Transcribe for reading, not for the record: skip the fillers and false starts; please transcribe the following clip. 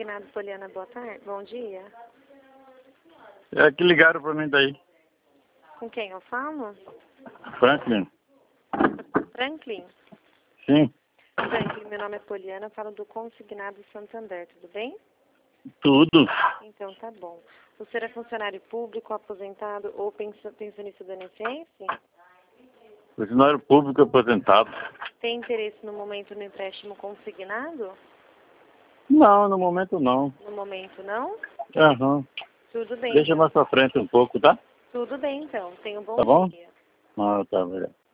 Consignado Poliana, boa tarde. Bom dia. É que ligaram pra mim daí. Com quem eu falo? Franklin. Franklin? Sim. Franklin, meu nome é Poliana, eu falo do Consignado Santander, tudo bem? Tudo. Então tá bom. O senhor é funcionário público, aposentado ou pensionista do INSS? Funcionário público aposentado. Tem interesse no momento no empréstimo consignado? Não, no momento não. No momento não? Aham. Tudo bem. Deixa mais pra frente um pouco, tá? Tudo bem então. Tenha um bom Tá bom? dia. Ah, tá, obrigado.